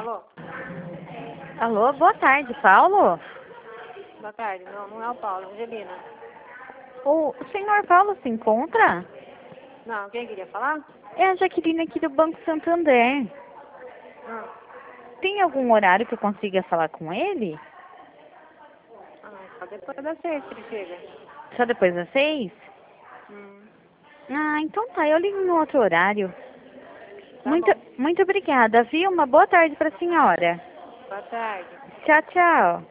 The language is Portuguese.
Alô? Alô, boa tarde, Paulo? Boa tarde. Não é o Paulo, é a Angelina. O senhor Paulo se encontra? Não, quem queria falar? É a Jaqueline aqui do Banco Santander. Ah, Tem algum horário que eu consiga falar com ele? só depois das 6 que ele chega. Só depois das 6? Hum, Ah, então tá, eu ligo no outro horário. tá bom. Muito obrigada, viu? Uma boa tarde para a senhora. Boa tarde. Tchau, tchau.